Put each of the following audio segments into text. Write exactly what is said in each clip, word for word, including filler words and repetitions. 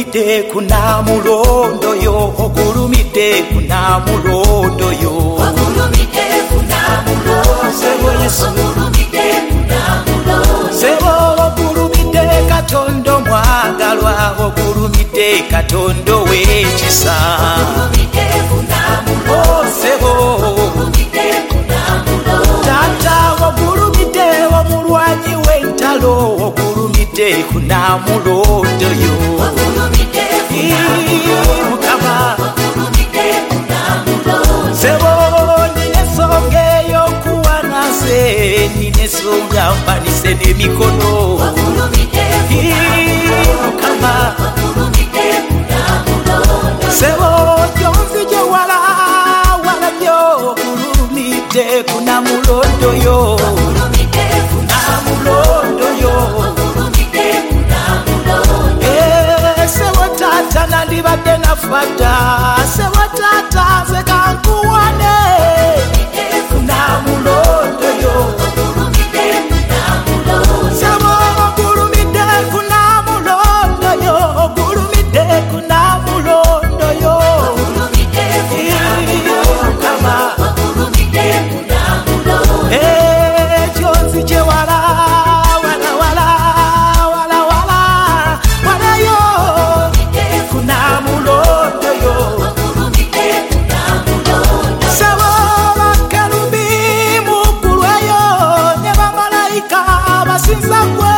ogulumide kunamulondo yo, ogulumide kunamulondo yo, ogulumide kunamulondo, Sebo Yesu, ogulumide kunamulondo, Sebo ogulumide Katondo mwagalwa, ogulumide Katondo wekisa, ogulumide kunamulondo, oh Sebo, ogulumide kunamulondo, Tata ogulumide omulwanyi w'entalo, ogulumide kunamulondo yo, ogulumide kunamulondo, Mukama, ogulumide kunamulondo, Sebo ninesonga eyokuwanase, ninesonga mpanise n'emikono, ogulumide Mukama, ogulumide kunamulondo, Sebo jonzi gye wala wala nnyo, ogulumide kunamulondo yo, ogulumide namulondo yo, ogulumide kunamulondo, eh, Sebo tata nandibadde nafata, Sebo tata nze kankuwane kunamulondo yo, ogulumide kunamulondo, Sebo ogulumide kunamulondo yo, ogulumide kunamulondo yo, ogulumide kunamulondo, Mukama, ogulumide kunamulondo, eh, jonzi gye wala wala wala wala wala wala yo kunamulondo yo, ogulumide kunamulondo, Sebo bakerubi mugulweyo ne bamalayika basinza gwe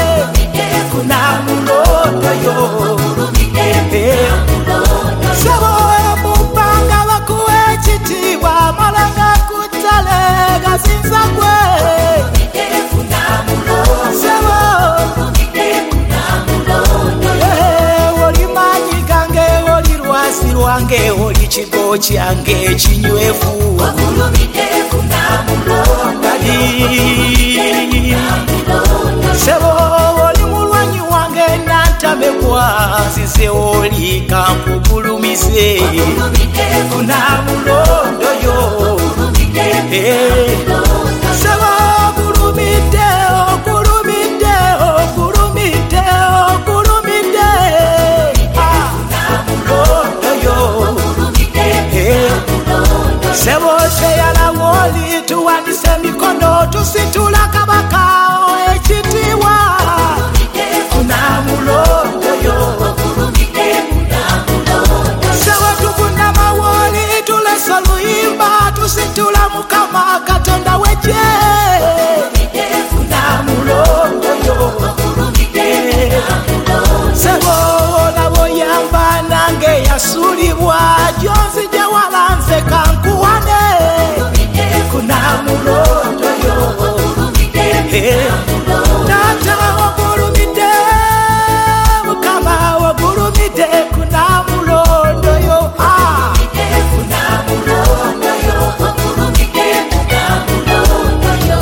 kunamulondo yo, ogulumide eh, kunamulondo, Sebo mubbanga bakuwa ekitiibwa malanga kutale gasinza gwe kunamulondo, Sebo, kunamulondo, eh, oli maanyi gange, oli lwasi lwange, oli kigo kyange ekinywevu, ogulumide kunamulondo, kadi kunamulondo, Sebo oli mulwanyi wange nantamebwa, nzize oli kankugulumize ogulumide kunamulondo yo, ogulumide eh, kunamulondo, Sebo ogulumide ogulumide ogulumide ogulumide ah, kunamulondo yo, ogulumide eh, kunamulondo, Sebo teyalawo oli tuwanise emikono tusitula kabaka ekitiibwa kunamulondo yo, ogulumide kunamulondo, Sebo tukunamawo oli tulesa luyimba tusitula Mukama Katonda w'eggye kunamulondo yo, ogulumide kunamulondo, Sebo olaba oyamba nange yasulibwa, jonzi gye wala nze kankuwane kunamulondo yo, ogulumide eh, kunamulondo, Tata ogulumide, Mukama ogulumide kunamulondo yo, ah, kunamulondo yo, ogulumide kunamulondo yo.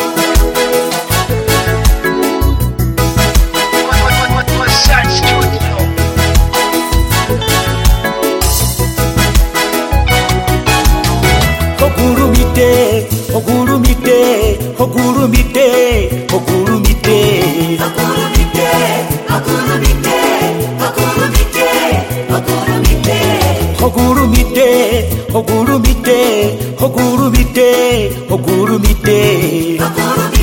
ogulumide ogulumide ogulumide ogulumide Ogulumide, ogulumide, ogulumide, ogulumide, ogulumide ogulumide ogulumide ogulumide ogulumide.